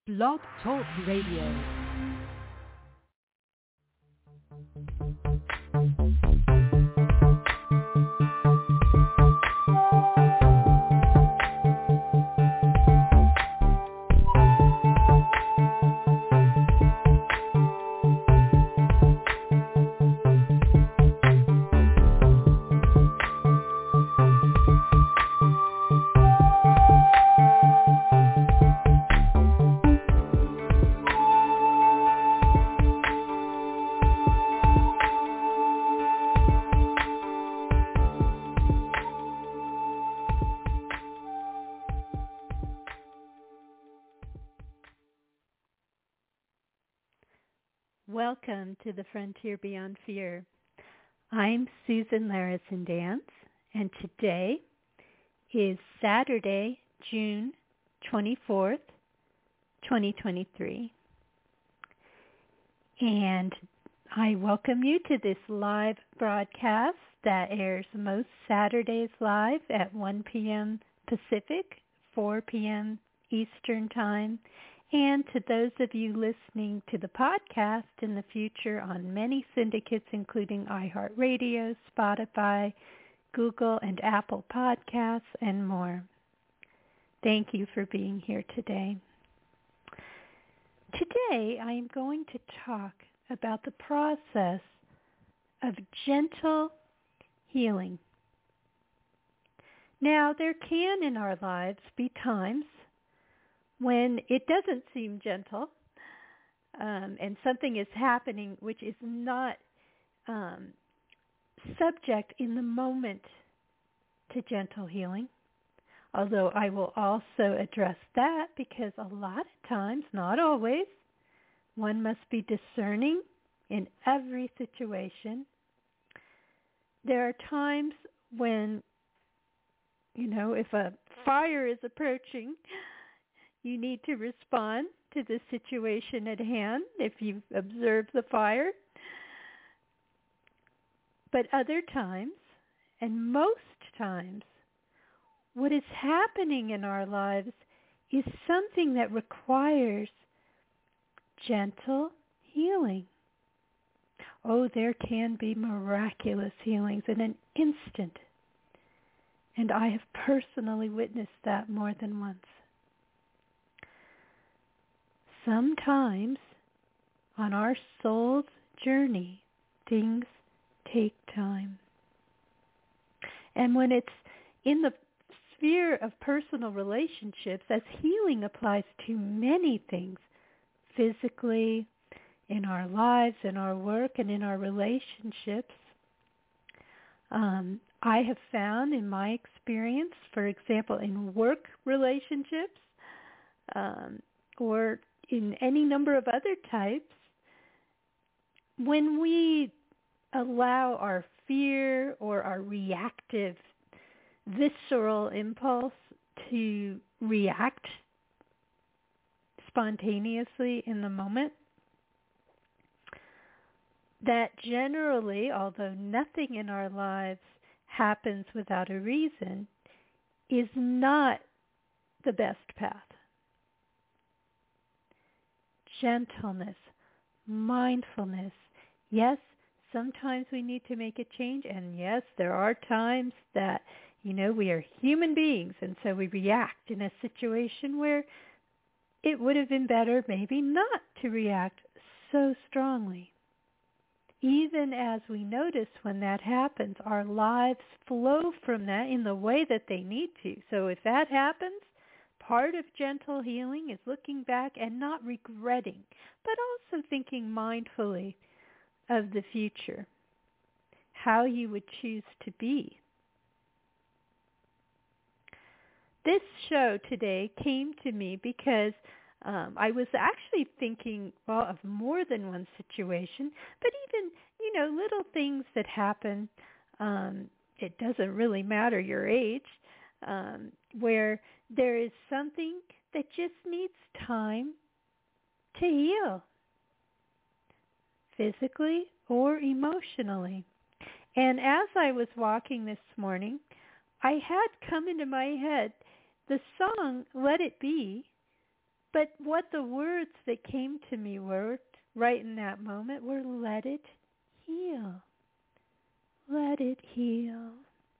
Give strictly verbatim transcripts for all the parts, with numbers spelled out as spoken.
Blog Talk Radio. Welcome to the Frontier Beyond Fear. I'm Susan Larison Dance, and today is Saturday, June twenty-fourth, twenty twenty-three. And I welcome you to this live broadcast that airs most Saturdays live at one p.m. Pacific, four p.m. Eastern Time, and to those of you listening to the podcast in the future on many syndicates, including iHeartRadio, Spotify, Google, and Apple Podcasts, and more. Thank you for being here today. Today, I am going to talk about the process of gentle healing. Now, there can in our lives be times when it doesn't seem gentle, um, and something is happening which is not um, subject in the moment to gentle healing, although I will also address that because a lot of times, not always, one must be discerning in every situation. There are times when, you know, if a fire is approaching, you need to respond to the situation at hand if you've observed the fire. But other times, and most times, what is happening in our lives is something that requires gentle healing. Oh, there can be miraculous healings in an instant. And I have personally witnessed that more than once. Sometimes on our soul's journey, things take time. And when it's in the sphere of personal relationships, as healing applies to many things, physically, in our lives, in our work, and in our relationships, um, I have found in my experience, for example, in work relationships, um, or in any number of other types, when we allow our fear or our reactive, visceral impulse to react spontaneously in the moment, that generally, although nothing in our lives happens without a reason, is not the best path. Gentleness, mindfulness. Yes, sometimes we need to make a change, and yes, there are times that, you know, we are human beings, and so we react in a situation where it would have been better maybe not to react so strongly. Even as we notice when that happens, our lives flow from that in the way that they need to. So if that happens, part of gentle healing is looking back and not regretting, but also thinking mindfully of the future, how you would choose to be. This show today came to me because um, I was actually thinking, well, of more than one situation, but even, you know, little things that happen. Um, it doesn't really matter your age, um, where there is something that just needs time to heal, physically or emotionally. And as I was walking this morning, I had come into my head the song Let It Be But what the words that came to me were right in that moment were, let it heal. Let it heal.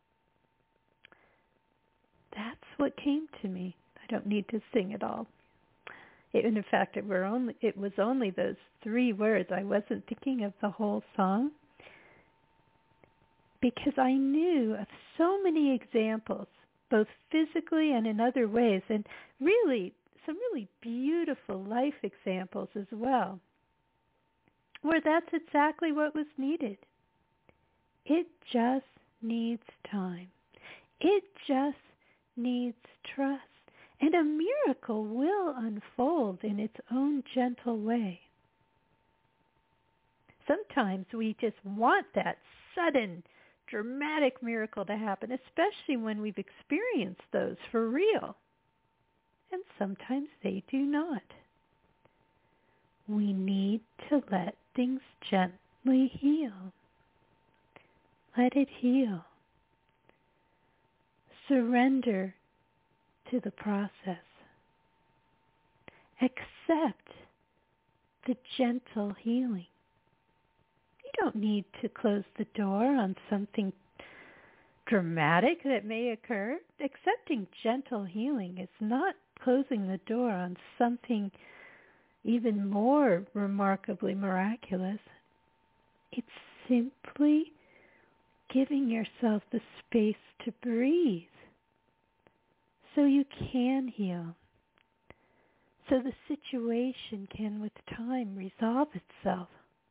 That's what came to me. I don't need to sing it all. It, in fact, it were only it was only those three words. I wasn't thinking of the whole song because I knew of so many examples, both physically and in other ways, and really some really beautiful life examples as well, where that's exactly what was needed. It just needs time. It just needs trust. And a miracle will unfold in its own gentle way. Sometimes we just want that sudden, dramatic miracle to happen, especially when we've experienced those for real. And sometimes they do not. We need to let things gently heal. Let it heal. Surrender to the process. Accept the gentle healing. You don't need to close the door on something dramatic that may occur. Accepting gentle healing is not closing the door on something even more remarkably miraculous. It's simply giving yourself the space to breathe so you can heal, so the situation can with time resolve itself.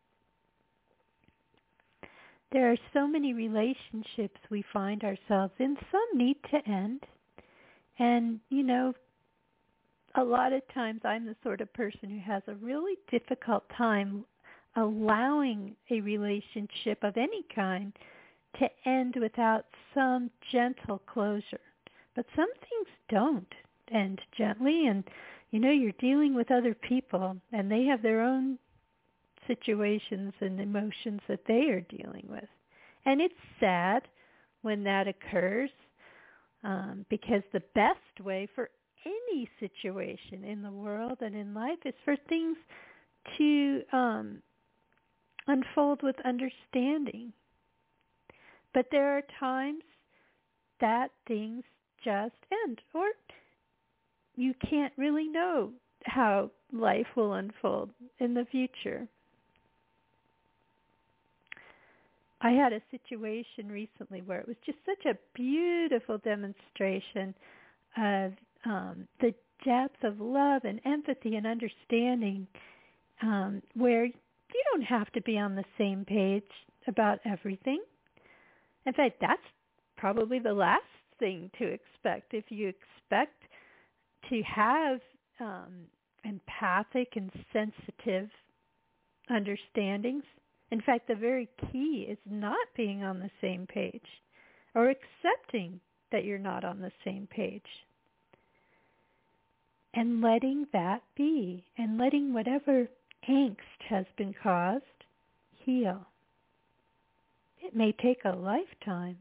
There are so many relationships we find ourselves in. Some need to end. And, you know, a lot of times I'm the sort of person who has a really difficult time allowing a relationship of any kind to end without some gentle closure. But some things don't end gently, and you know, you're dealing with other people, and they have their own situations and emotions that they are dealing with. And it's sad when that occurs, um, because the best way for any situation in the world and in life is for things to um, unfold with understanding. But there are times that things just end, or you can't really know how life will unfold in the future. I had a situation recently where it was just such a beautiful demonstration of um, the depth of love and empathy and understanding, um, where you don't have to be on the same page about everything. In fact, that's probably the last thing to expect. If you expect to have um, empathic and sensitive understandings, in fact, the very key is not being on the same page or accepting that you're not on the same page. And letting that be, and letting whatever angst has been caused heal. It may take a lifetime.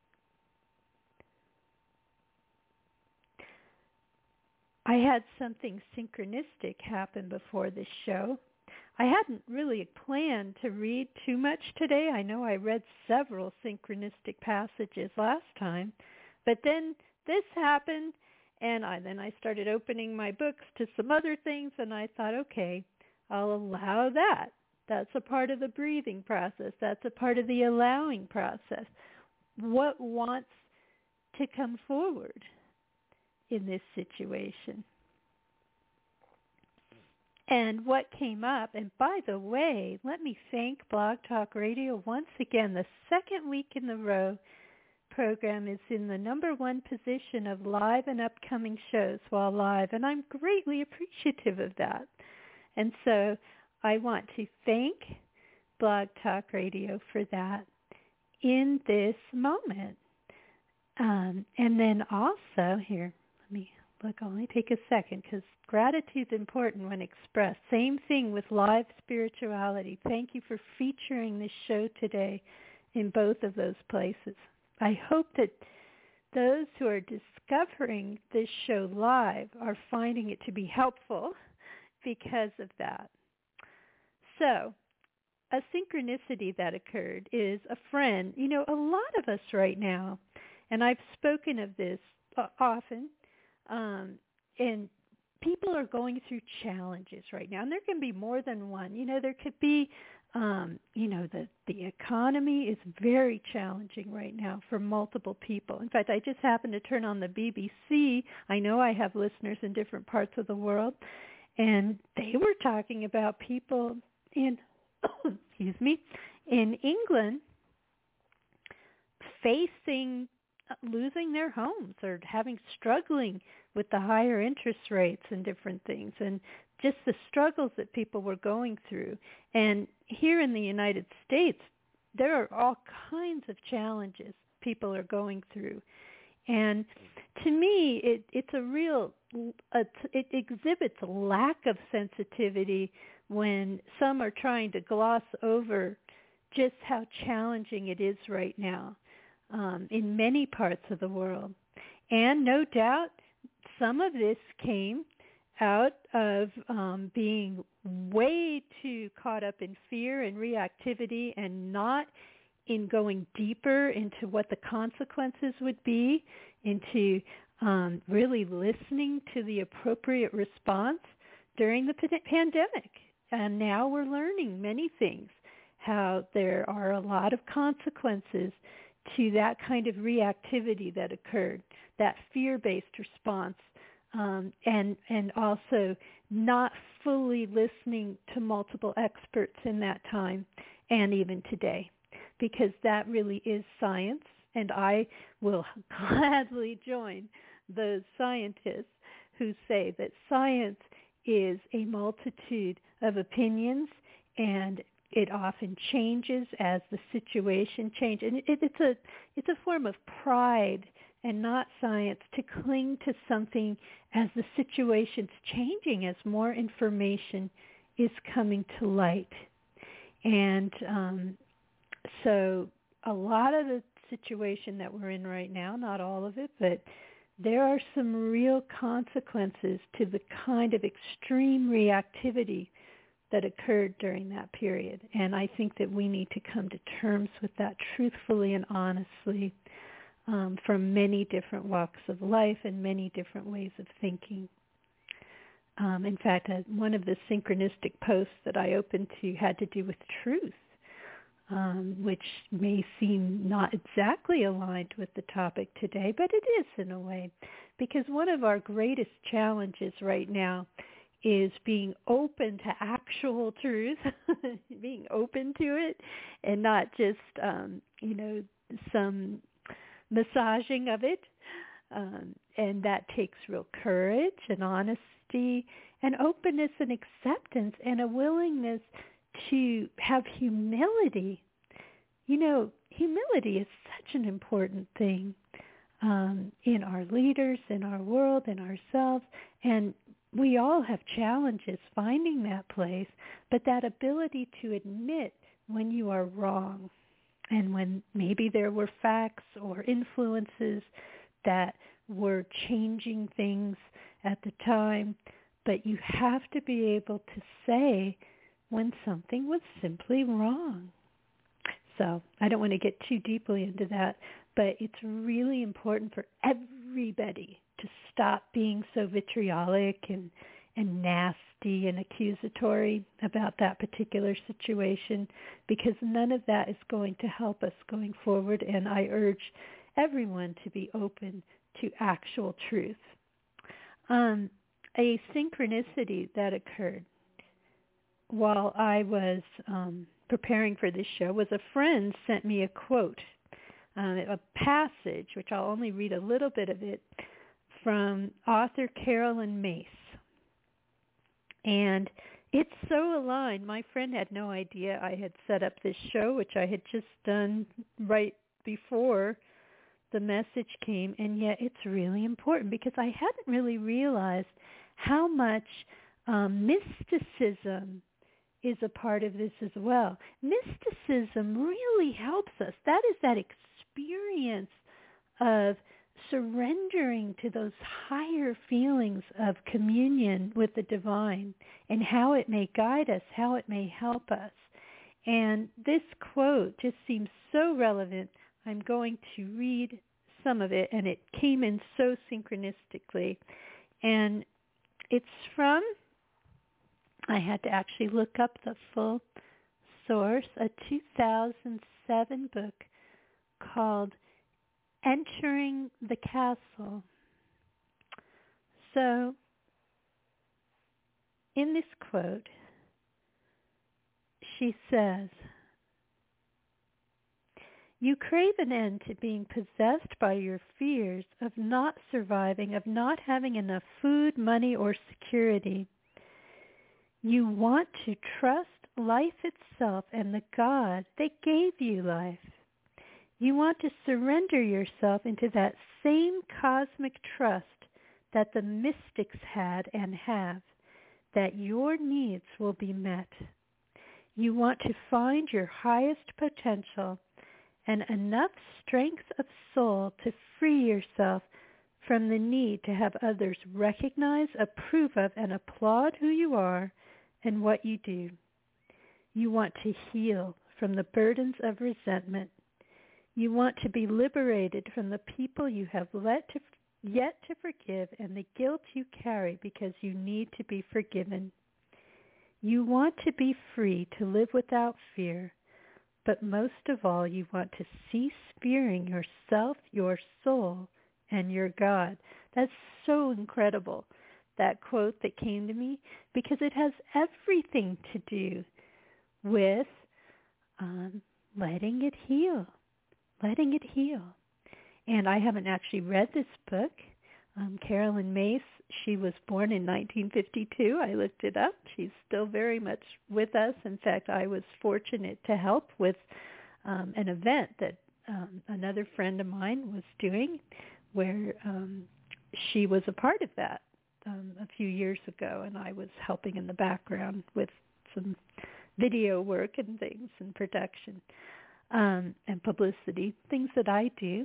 I had something synchronistic happen before this show. I hadn't really planned to read too much today. I know I read several synchronistic passages last time, but then this happened, and I, then I started opening my books to some other things, and I thought, okay, I'll allow that. That's a part of the breathing process. That's a part of the allowing process. What wants to come forward in this situation? And what came up, and by the way, let me thank Blog Talk Radio once again. The second week in a row, program is in the number one position of live and upcoming shows while live, and I'm greatly appreciative of that. And so I want to thank Blog Talk Radio for that in this moment. Um, and then also, here, let me look, I'll only take a second because gratitude's important when expressed. Same thing with live spirituality. Thank you for featuring this show today in both of those places. I hope that those who are discovering this show live are finding it to be helpful because of that. So, a synchronicity that occurred is a friend. You know, a lot of us right now, and I've spoken of this uh, often, um, and people are going through challenges right now, and there can be more than one. You know, there could be, um, you know, the, the economy is very challenging right now for multiple people. In fact, I just happened to turn on the B B C. I know I have listeners in different parts of the world, and they were talking about people in, excuse me, in England facing losing their homes or having struggling with the higher interest rates and different things, and just the struggles that people were going through. And here in the United States, there are all kinds of challenges people are going through. And to me, it, it's a real, a, it exhibits a lack of sensitivity when some are trying to gloss over just how challenging it is right now um, in many parts of the world. And no doubt, some of this came out of um, being way too caught up in fear and reactivity and not in going deeper into what the consequences would be, into um, really listening to the appropriate response during the pandemic. And now we're learning many things, how there are a lot of consequences to that kind of reactivity that occurred, that fear-based response, um, and and also not fully listening to multiple experts in that time and even today, because that really is science, and I will gladly join those scientists who say that science is a multitude of opinions, and it often changes as the situation changes. And it, it's a it's a form of pride and not science to cling to something as the situation's changing, as more information is coming to light. And um, so a lot of the situation that we're in right now, not all of it, but there are some real consequences to the kind of extreme reactivity that occurred during that period. And I think that we need to come to terms with that truthfully and honestly um, from many different walks of life and many different ways of thinking. Um, in fact, uh, one of the synchronistic posts that I opened to had to do with truth, um, which may seem not exactly aligned with the topic today, but it is in a way, because one of our greatest challenges right now is being open to actual truth, being open to it, and not just, um, you know, some massaging of it. Um, and that takes real courage and honesty and openness and acceptance and a willingness to have humility. You know, humility is such an important thing um, in our leaders, in our world, in ourselves, and we all have challenges finding that place, but that ability to admit when you are wrong and when maybe there were facts or influences that were changing things at the time, but you have to be able to say when something was simply wrong. So I don't want to get too deeply into that, but it's really important for everybody to stop being so vitriolic and, and nasty and accusatory about that particular situation, because none of that is going to help us going forward, and I urge everyone to be open to actual truth. Um, a synchronicity that occurred while I was um, preparing for this show was a friend sent me a quote, uh, a passage, which I'll only read a little bit of it, from author Carolyn Myss. And it's so aligned. My friend had no idea I had set up this show, which I had just done right before the message came, and yet it's really important because I hadn't really realized how much um, mysticism is a part of this as well. Mysticism really helps us. That is that experience of surrendering to those higher feelings of communion with the divine and how it may guide us, how it may help us. And this quote just seems so relevant. I'm going to read some of it, and it came in so synchronistically. And it's from, I had to actually look up the full source, a two thousand seven book called Entering the Castle. So, in this quote, she says, "You crave an end to being possessed by your fears of not surviving, of not having enough food, money, or security. You want to trust life itself and the God that gave you life. You want to surrender yourself into that same cosmic trust that the mystics had and have, that your needs will be met. You want to find your highest potential and enough strength of soul to free yourself from the need to have others recognize, approve of, and applaud who you are and what you do. You want to heal from the burdens of resentment. You want to be liberated from the people you have let to, yet to forgive and the guilt you carry because you need to be forgiven. You want to be free to live without fear, but most of all, you want to cease fearing yourself, your soul, and your God." That's so incredible, that quote that came to me, because it has everything to do with um, letting it heal, letting it heal. And I haven't actually read this book. Um, Carolyn Myss, she was born in nineteen fifty-two. I looked it up. She's still very much with us. In fact, I was fortunate to help with um, an event that um, another friend of mine was doing where um, she was a part of that um, a few years ago, and I was helping in the background with some video work and things and production um, and publicity, things that I do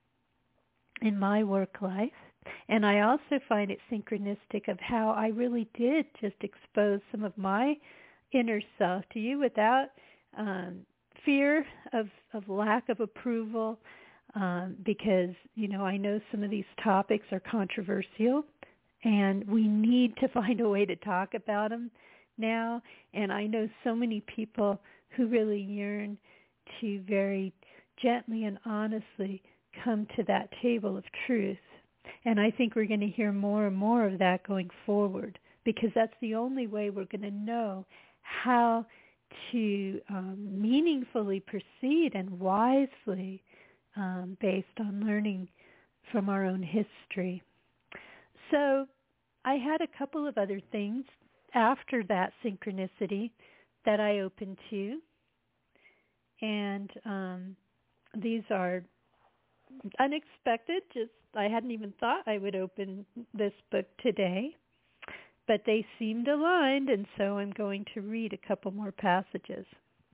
in my work life. And I also find it synchronistic of how I really did just expose some of my inner self to you without um, fear of, of lack of approval, um, because, you know, I know some of these topics are controversial, and we need to find a way to talk about them now. And I know so many people who really yearn to very gently and honestly come to that table of truth. And I think we're going to hear more and more of that going forward, because that's the only way we're going to know how to um, meaningfully proceed and wisely um, based on learning from our own history. So I had a couple of other things after that synchronicity that I opened to. And um, these are unexpected. Just I hadn't even thought I would open this book today, but they seemed aligned, and so I'm going to read a couple more passages.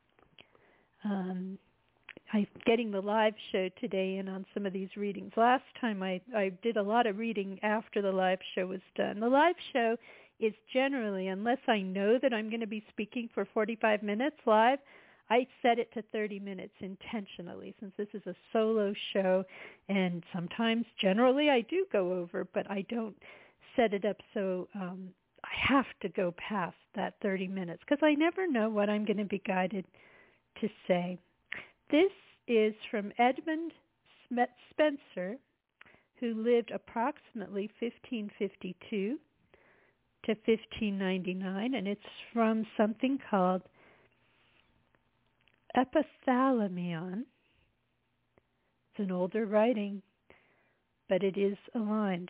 Um, I'm getting the live show today in on some of these readings. Last time I, I did a lot of reading after the live show was done. The live show is generally, unless I know that I'm going to be speaking for forty-five minutes live, I set it to thirty minutes intentionally, since this is a solo show, and sometimes, generally, I do go over, but I don't set it up so um, I have to go past that thirty minutes, because I never know what I'm going to be guided to say. This is from Edmund Spencer, who lived approximately fifteen fifty-two to fifteen ninety-nine, and it's from something called Epithalamion. It's an older writing, but it is aligned.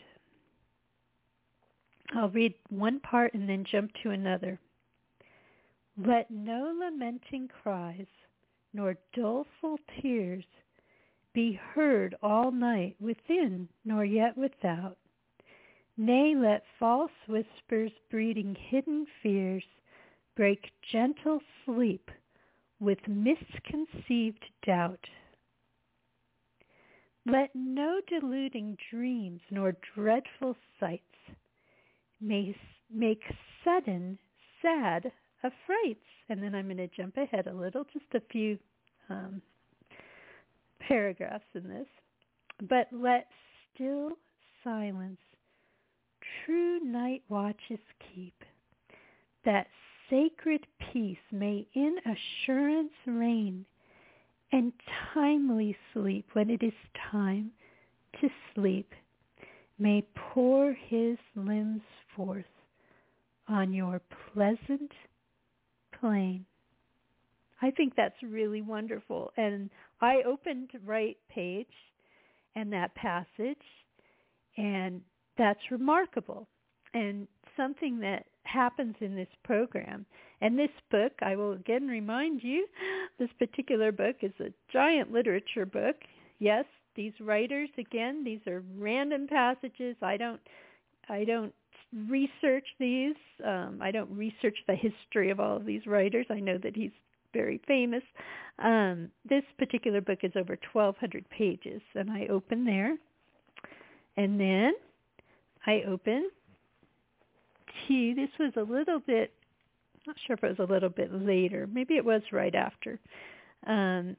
I'll read one part and then jump to another. "Let no lamenting cries, nor doleful tears be heard all night within, nor yet without. Nay, let false whispers breeding hidden fears break gentle sleep with misconceived doubt. Let no deluding dreams nor dreadful sights may make sudden, sad affrights. And then I'm going to jump ahead a little, just a few um, paragraphs in this. But let still silence true night watches keep, that sacred peace may in assurance reign, and timely sleep when it is time to sleep may pour his limbs forth on your pleasant plain. I think that's really wonderful. And I opened Right Page and that passage, and that's remarkable. And something that happens in this program. And this book, I will again remind you, this particular book is a giant literature book. Yes, these writers, again, these are random passages. I don't, I don't research these. Um, I don't research the history of all of these writers. I know that he's very famous. Um, this particular book is over twelve hundred pages, and I open there. And then I open to, this was a little bit, not sure if it was a little bit later. Maybe it was right after. Um,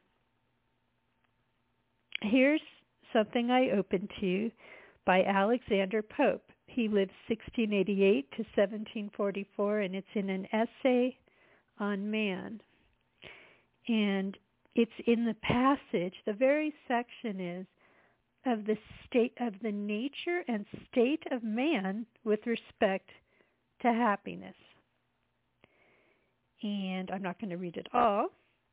here's something I opened to by Alexander Pope. He lived sixteen eighty-eight to seventeen forty-four, and it's in an essay on man. And it's in the passage, the very section is of the state of the nature and state of man with respect to happiness. And I'm not going to read it all.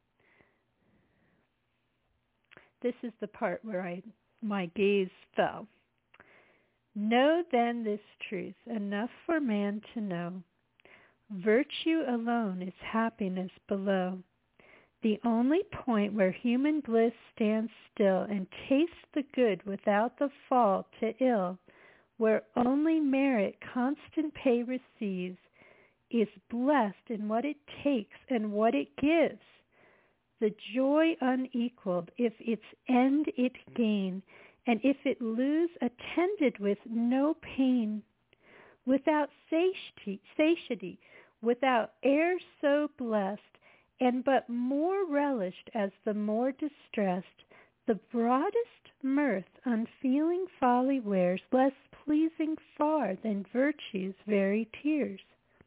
This is the part where I my gaze fell. Know then this truth, enough for man to know. Virtue alone is happiness below. The only point where human bliss stands still and tastes the good without the fall to ill, where only merit constant pay receives, is blessed in what it takes and what it gives. The joy unequaled, if its end it gain, and if it lose, attended with no pain. Without satiety, satiety, without air so blessed, and but more relished as the more distressed, the broadest mirth unfeeling folly wears, less pleasing far than virtue's very tears.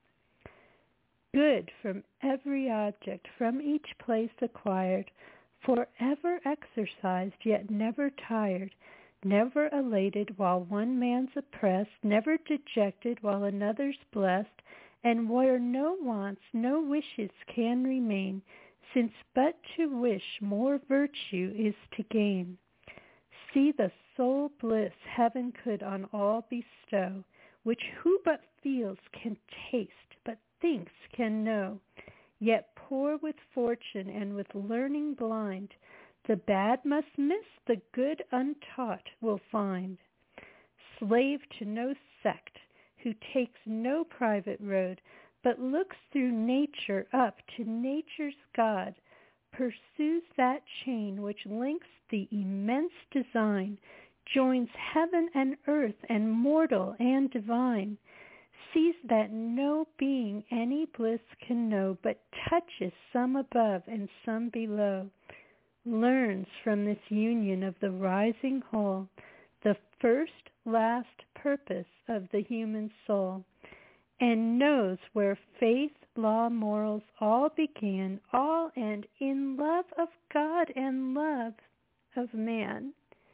Good from every object, from each place acquired, forever exercised, yet never tired, never elated while one man's oppressed, never dejected while another's blessed, and where no wants, no wishes can remain, since but to wish more virtue is to gain. See the sole bliss heaven could on all bestow, which who but feels can taste, but thinks can know. Yet poor with fortune and with learning blind, the bad must miss, the good untaught will find. Slave to no sect, who takes no private road, but looks through nature up to nature's God, pursues that chain which links the immense design, joins heaven and earth and mortal and divine, sees that no being any bliss can know, but touches some above and some below, learns from this union of the rising whole the first, last purpose of the human soul, and knows where faith, law, morals all began, all end in love of God and love of man.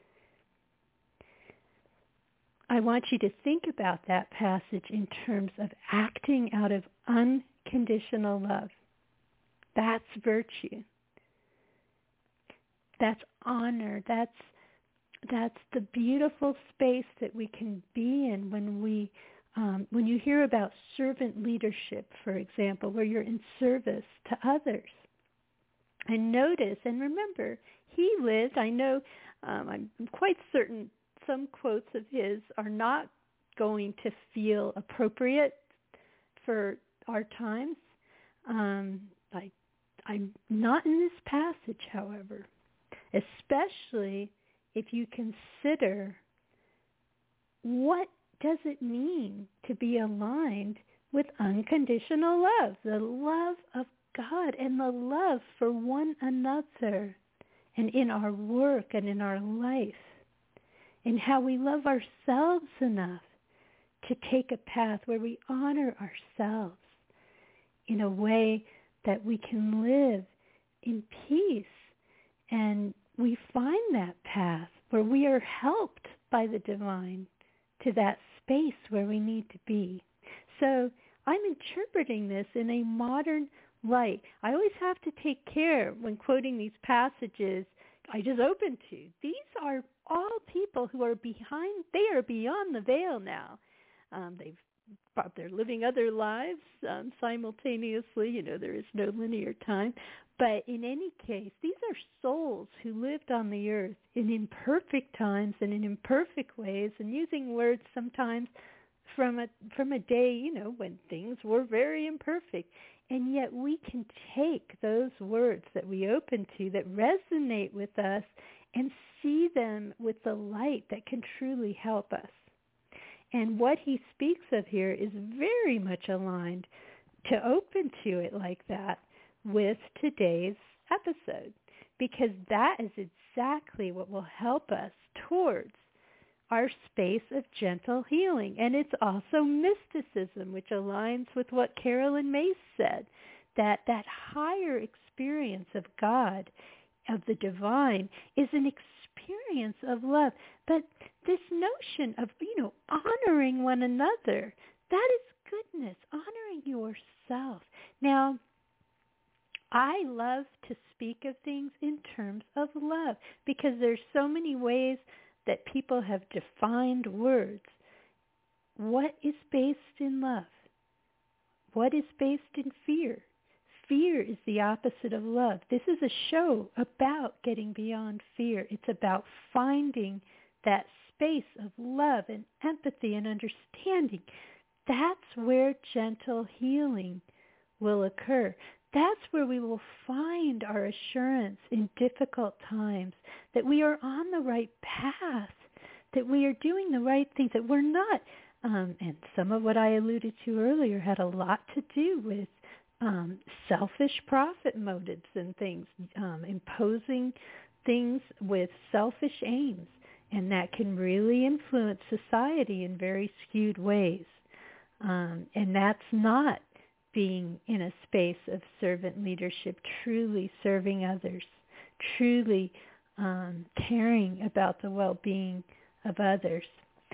I want you to think about that passage in terms of acting out of unconditional love. That's virtue. That's honor. That's that's the beautiful space that we can be in when we um, when you hear about servant leadership, for example, where you're in service to others. And notice and remember, he lived, I know, um, I'm quite certain some quotes of his are not going to feel appropriate for our times. Um, I, I'm not in this passage, however, especially if you consider what does it mean to be aligned with unconditional love, the love of God and the love for one another, and in our work and in our life, and how we love ourselves enough to take a path where we honor ourselves in a way that we can live in peace, and we find that path where we are helped by the divine to that space where we need to be. So I'm interpreting this in a modern light. I always have to take care when quoting these passages I just opened to. These are all people who are behind, they are beyond the veil now. Um, they've they're living other lives um, simultaneously. You know, there is no linear time. But in any case, these are souls who lived on the earth in imperfect times and in imperfect ways, and using words sometimes from a from a day, you know, when things were very imperfect. And yet we can take those words that we open to that resonate with us and see them with the light that can truly help us. And what he speaks of here is very much aligned to open to it like that with today's episode, because that is exactly what will help us towards our space of gentle healing. And it's also mysticism, which aligns with what Carolyn Myss said, that that higher experience of God, of the divine, is an experience of love. But this notion of, you know, honoring one another, that is goodness, honoring yourself. Now, I love to speak of things in terms of love because there's so many ways that people have defined words. What is based in love? What is based in fear? Fear is the opposite of love. This is a show about getting beyond fear. It's about finding that space of love and empathy and understanding. That's where gentle healing will occur. That's where we will find our assurance in difficult times, that we are on the right path, that we are doing the right things, that we're not, um, and some of what I alluded to earlier had a lot to do with um, selfish profit motives and things, um, imposing things with selfish aims, and that can really influence society in very skewed ways. Um, and that's not being in a space of servant leadership, truly serving others, truly um, caring about the well-being of others.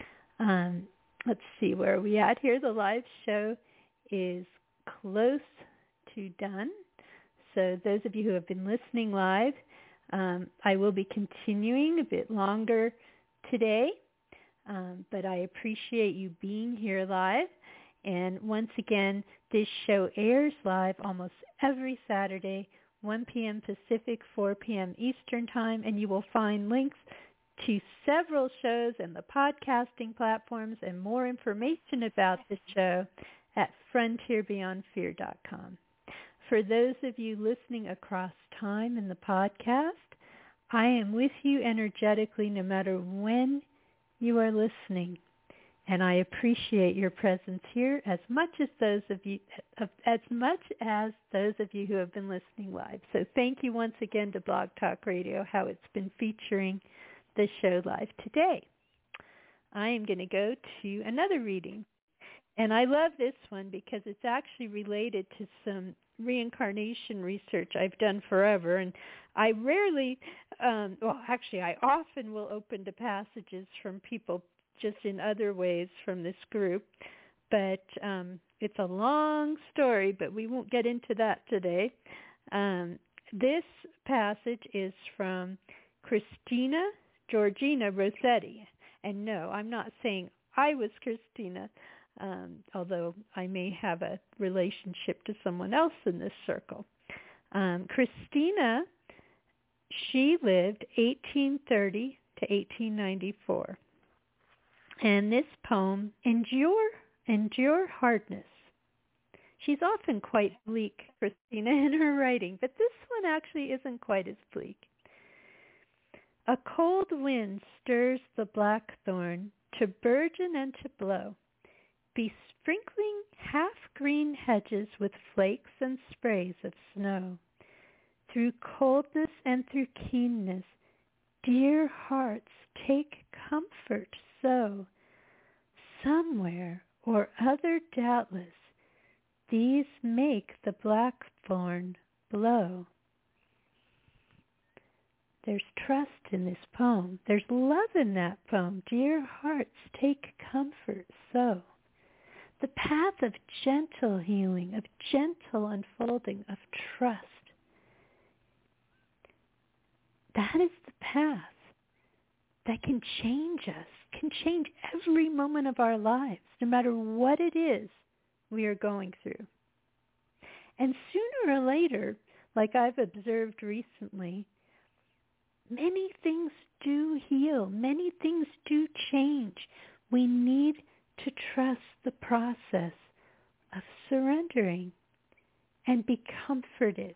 Um, let's see, where are we at here? The live show is close to done. So those of you who have been listening live, um, I will be continuing a bit longer today, um, but I appreciate you being here live. And once again, this show airs live almost every Saturday, one p.m. Pacific, four p.m. Eastern Time, and you will find links to several shows and the podcasting platforms and more information about the show at frontier beyond fear dot com. For those of you listening across time in the podcast, I am with you energetically no matter when you are listening. And I appreciate your presence here as much as those of you, as much as those of you who have been listening live. So thank you once again to Blog Talk Radio, how it's been featuring the show live today. I am going to go to another reading. And I love this one because it's actually related to some reincarnation research I've done forever. And I rarely, um, well, actually, I often will open to passages from people just in other ways from this group. But um, it's a long story, but we won't get into that today. Um, this passage is from Christina Georgina Rossetti. And no, I'm not saying I was Christina, um, although I may have a relationship to someone else in this circle. Um, Christina, she lived eighteen thirty to eighteen ninety-four. And this poem, Endure, Endure Hardness. She's often quite bleak, Christina, in her writing, but this one actually isn't quite as bleak. A cold wind stirs the blackthorn to burgeon and to blow, besprinkling half-green hedges with flakes and sprays of snow. Through coldness and through keenness, dear hearts, take comfort so. Somewhere or other, doubtless, these make the blackthorn blow. There's trust in this poem. There's love in that poem. Dear hearts, take comfort so. The path of gentle healing, of gentle unfolding, of trust. That is the path that can change us, can change every moment of our lives, no matter what it is we are going through. And sooner or later, like I've observed recently, many things do heal. Many things do change. We need to trust the process of surrendering and be comforted.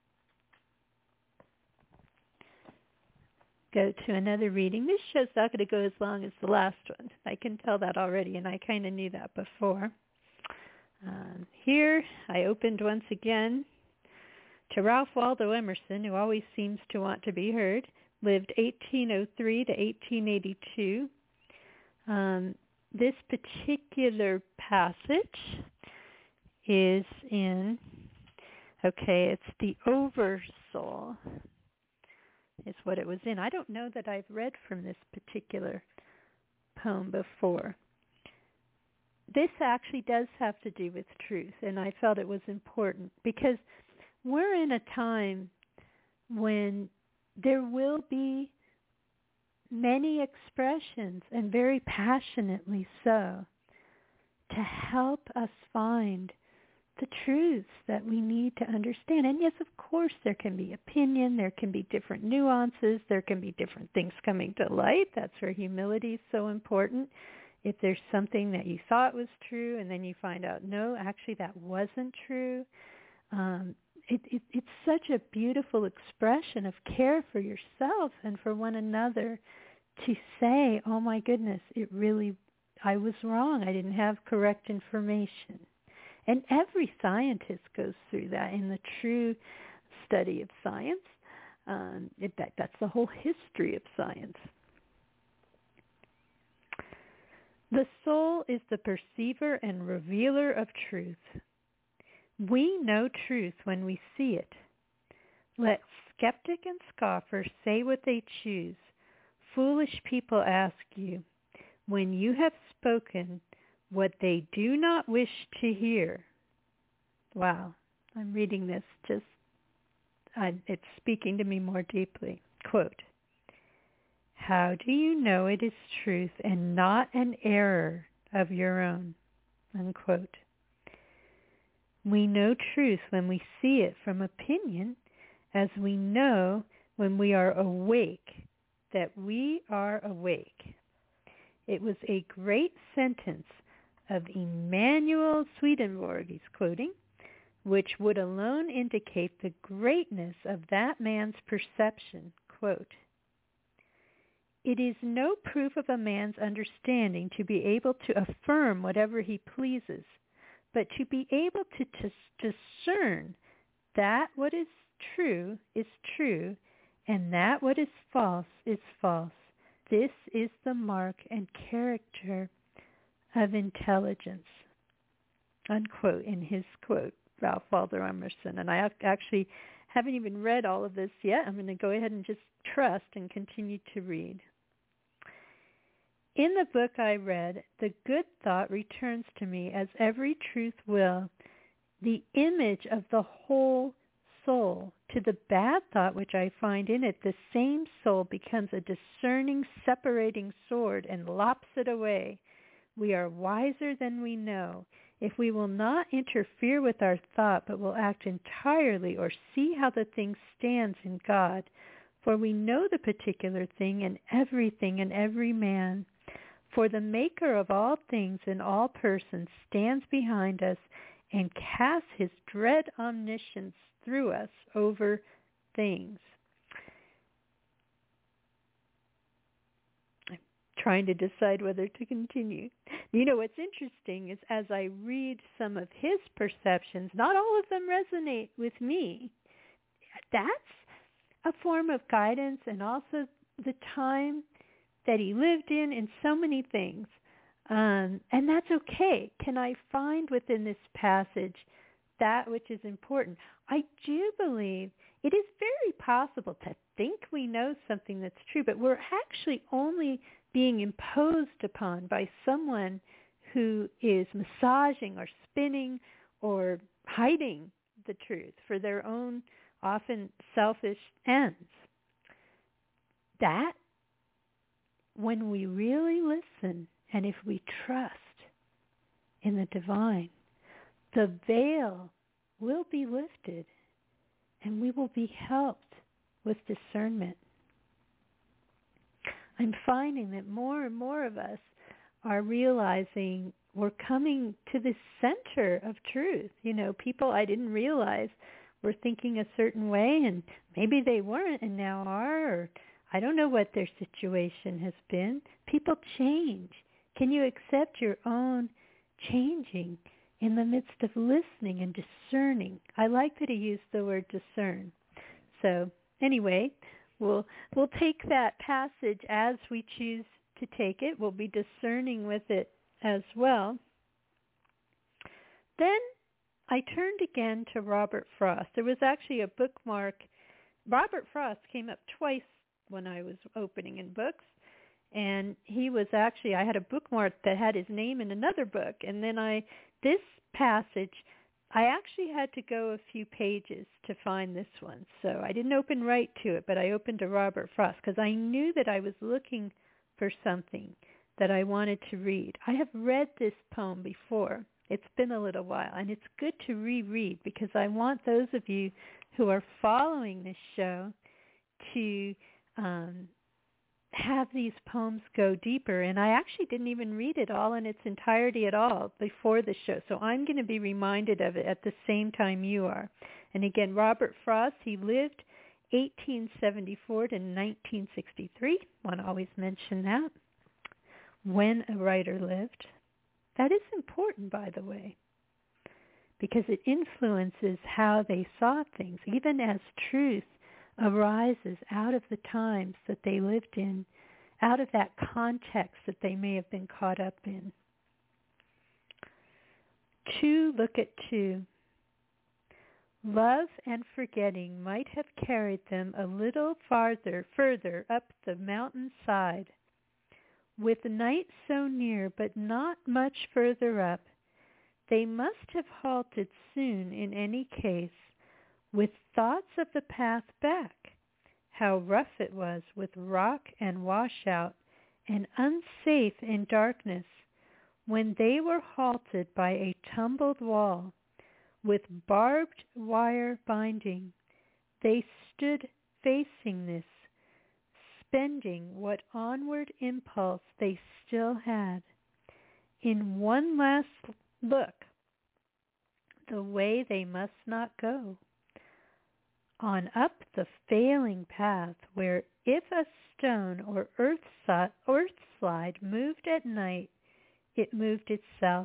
Go to another reading. This show's not going to go as long as the last one. I can tell that already, and I kind of knew that before. Um, here, I opened once again to Ralph Waldo Emerson, who always seems to want to be heard. Lived eighteen oh three to eighteen eighty-two. Um, this particular passage is in, okay, it's the Oversoul is what it was in. I don't know that I've read from this particular poem before. This actually does have to do with truth, and I felt it was important because we're in a time when there will be many expressions, and very passionately so, to help us find the truths that we need to understand. And yes, of course, there can be opinion, there can be different nuances, there can be different things coming to light. That's where humility is so important. If there's something that you thought was true and then you find out, no, actually that wasn't true, um, It, it, it's such a beautiful expression of care for yourself and for one another to say, oh my goodness, it really, I was wrong. I didn't have correct information. And every scientist goes through that in the true study of science. Um, in fact, that's the whole history of science. The soul is the perceiver and revealer of truth. We know truth when we see it. Let skeptic and scoffer say what they choose. Foolish people ask you, when you have spoken what they do not wish to hear. Wow, I'm reading this just, I, it's speaking to me more deeply. Quote, how do you know it is truth and not an error of your own? Unquote. We know truth when we see it from opinion, as we know when we are awake that we are awake. It was a great sentence of Emanuel Swedenborg, he's quoting, which would alone indicate the greatness of that man's perception. Quote, it is no proof of a man's understanding to be able to affirm whatever he pleases, but to be able to t- discern that what is true is true, and that what is false is false. This is the mark and character of intelligence. Unquote, in his quote, Ralph Waldo Emerson. And I actually haven't even read all of this yet. I'm going to go ahead and just trust and continue to read. In the book I read, the good thought returns to me, as every truth will, the image of the whole soul. To the bad thought which I find in it, the same soul becomes a discerning, separating sword and lops it away. We are wiser than we know. If we will not interfere with our thought, but will act entirely or see how the thing stands in God, for we know the particular thing and everything and every man. For the maker of all things and all persons stands behind us and casts his dread omniscience through us over things. trying to decide whether to continue. You know, what's interesting is as I read some of his perceptions, not all of them resonate with me. That's a form of guidance, and also the time that he lived in and so many things. Um, and that's okay. Can I find within this passage that which is important? I do believe it is very possible to think we know something that's true, but we're actually only being imposed upon by someone who is massaging or spinning or hiding the truth for their own often selfish ends. That, when we really listen and if we trust in the divine, the veil will be lifted and we will be helped with discernment. I'm finding that more and more of us are realizing we're coming to the center of truth. You know, people I didn't realize were thinking a certain way, and maybe they weren't and now are, or I don't know what their situation has been. People change. Can you accept your own changing in the midst of listening and discerning? I like that he used the word discern. So anyway, we'll we'll take that passage as we choose to take it. We'll be discerning with it as well. Then I turned again to Robert Frost. There was actually a bookmark. Robert Frost came up twice when I was opening in books, and he was actually, I had a bookmark that had his name in another book, and then I, this passage, I actually had to go a few pages to find this one. So I didn't open right to it, but I opened to Robert Frost because I knew that I was looking for something that I wanted to read. I have read this poem before. It's been a little while, and it's good to reread because I want those of you who are following this show to um, have these poems go deeper. And I actually didn't even read it all in its entirety at all before the show, so I'm going to be reminded of it at the same time you are. And again, Robert Frost, he lived eighteen seventy-four to nineteen sixty-three. I want to always mention that, when a writer lived. That is important, by the way, because it influences how they saw things, even as truth arises out of the times that they lived in, out of that context that they may have been caught up in. Two, look at two. Love and forgetting might have carried them a little farther, further up the mountain side. With night so near, but not much further up, they must have halted soon in any case, with thoughts of the path back, how rough it was with rock and washout, and unsafe in darkness, when they were halted by a tumbled wall, with barbed wire binding. They stood facing this, spending what onward impulse they still had. In one last look, the way they must not go. On up the failing path, where if a stone or earth, so- earth slide moved at night, it moved itself.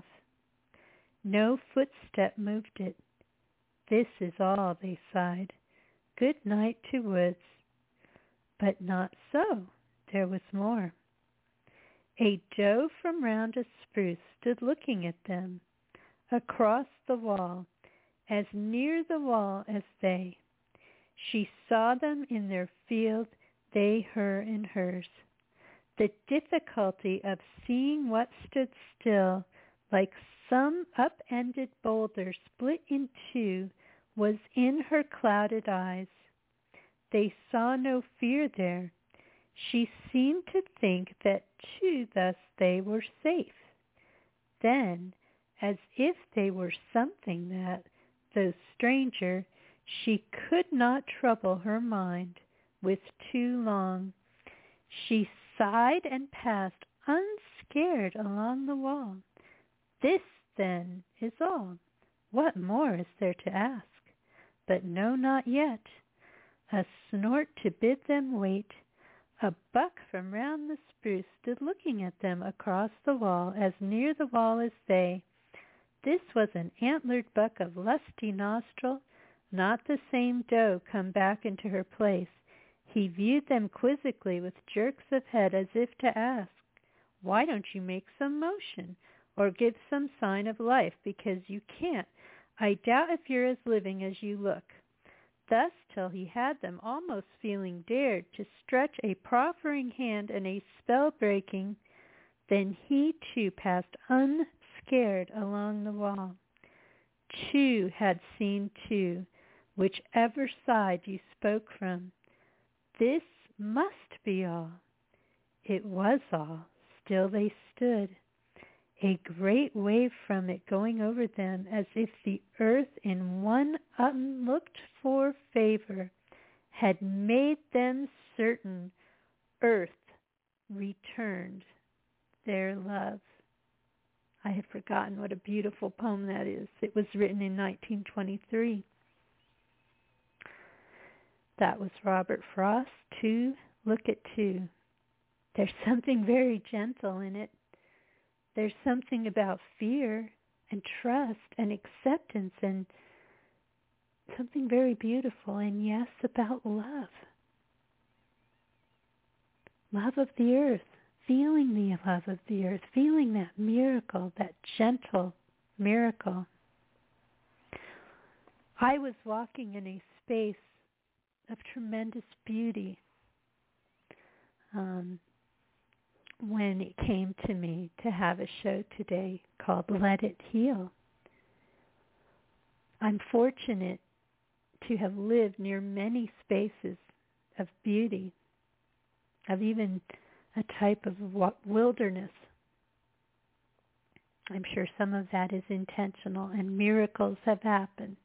No footstep moved it. This is all, they sighed. Good night to woods. But not so. There was more. A doe from round a spruce stood looking at them, across the wall, as near the wall as they. She saw them in their field, they her in hers. The difficulty of seeing what stood still, like some upended boulder split in two, was in her clouded eyes. They saw no fear there. She seemed to think that too thus they were safe. Then, as if they were something that, though stranger, she could not trouble her mind with too long, she sighed and passed unscared along the wall. This, then, is all. What more is there to ask? But no, not yet. A snort to bid them wait, A buck from round the spruce stood looking at them across the wall, as near the wall as they. This was an antlered buck of lusty nostril, not the same doe come back into her place. He viewed them quizzically with jerks of head as if to ask, "Why don't you make some motion, or give some sign of life, because you can't. I doubt if you're as living as you look." Thus till he had them almost feeling dared to stretch a proffering hand and a spell-breaking, then he too passed unscared along the wall. Two had seen two, whichever side you spoke from. This must be all. It was all. Still they stood, a great wave from it going over them, as if the earth in one unlooked-for favor had made them certain earth returned their love. I had forgotten what a beautiful poem that is. It was written in nineteen twenty-three. That was Robert Frost. Two, look at two. There's something very gentle in it. There's something about fear and trust and acceptance and something very beautiful, and yes, about love. Love of the earth, feeling the love of the earth, feeling that miracle, that gentle miracle. I was walking in a space of tremendous beauty um, when it came to me to have a show today called Let It Heal. I'm fortunate to have lived near many spaces of beauty, of even a type of wilderness. I'm sure some of that is intentional, and miracles have happened.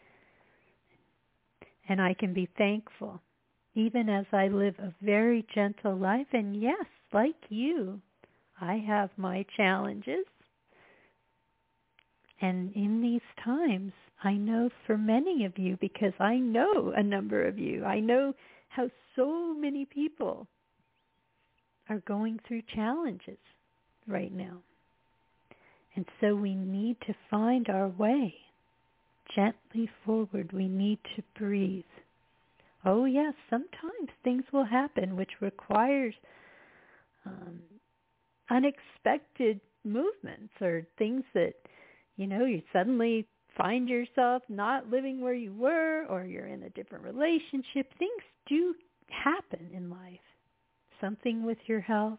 And I can be thankful, even as I live a very gentle life. And yes, like you, I have my challenges. And in these times, I know for many of you, because I know a number of you, I know how so many people are going through challenges right now. And so we need to find our way gently forward. We need to breathe. Oh yes, sometimes things will happen which requires um, unexpected movements, or things that, you know, you suddenly find yourself not living where you were, or you're in a different relationship. Things do happen in life. Something with your health.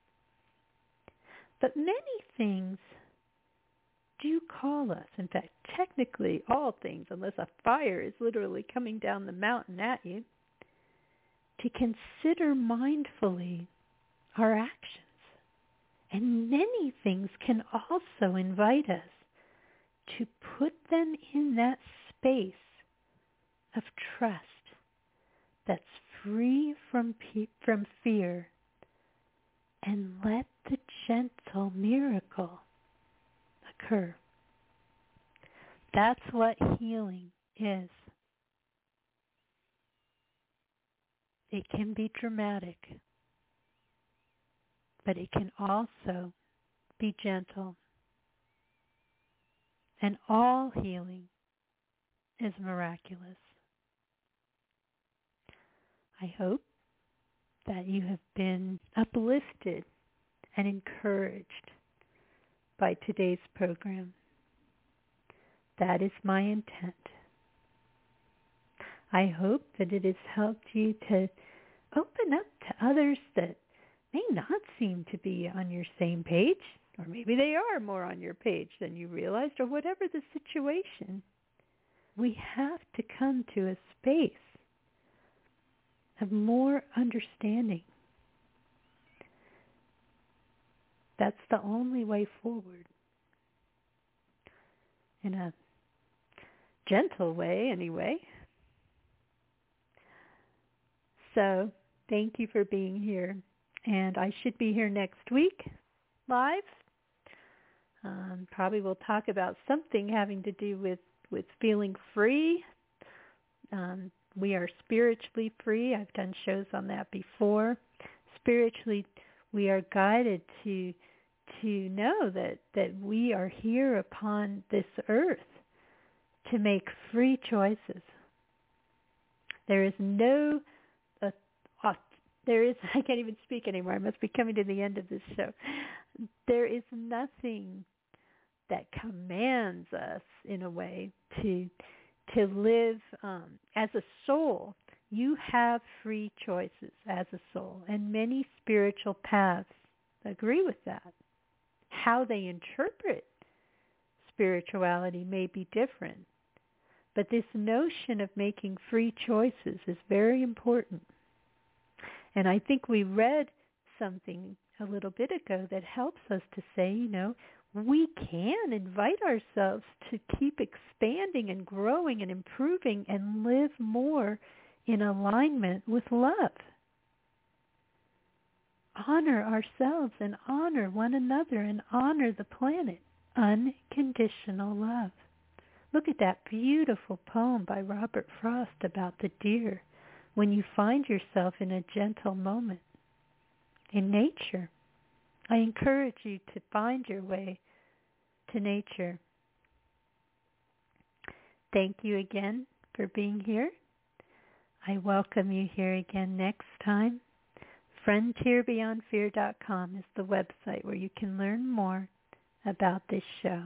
But many things do call us. In fact, technically all things, unless a fire is literally coming down the mountain at you, to consider mindfully our actions. And many things can also invite us to put them in that space of trust that's free from pe- from fear, and let the gentle miracle occur. That's what healing is. It can be dramatic, but it can also be gentle. And all healing is miraculous. I hope that you have been uplifted and encouraged by today's program. That is my intent. I hope that it has helped you to open up to others that may not seem to be on your same page, or maybe they are more on your page than you realized, or whatever the situation. We have to come to a space of more understanding. That's the only way forward. In a gentle way, anyway. So, thank you for being here. And I should be here next week, live. Um, probably we'll talk about something having to do with, with feeling free. Um, we are spiritually free. I've done shows on that before. spiritually we are guided to to know that, that we are here upon this earth to make free choices. There is no, uh, uh, there is, I can't even speak anymore. I must be coming to the end of this show. There is nothing that commands us in a way to to live um, as a soul. You have free choices as a soul, and many spiritual paths agree with that. How they interpret spirituality may be different, but this notion of making free choices is very important. And I think we read something a little bit ago that helps us to say, you know, we can invite ourselves to keep expanding and growing and improving and live more in alignment with love. Honor ourselves and honor one another and honor the planet. Unconditional love. Look at that beautiful poem by Robert Frost about the deer. When you find yourself in a gentle moment in nature, I encourage you to find your way to nature. Thank you again for being here. I welcome you here again next time. frontier beyond fear dot com is the website where you can learn more about this show.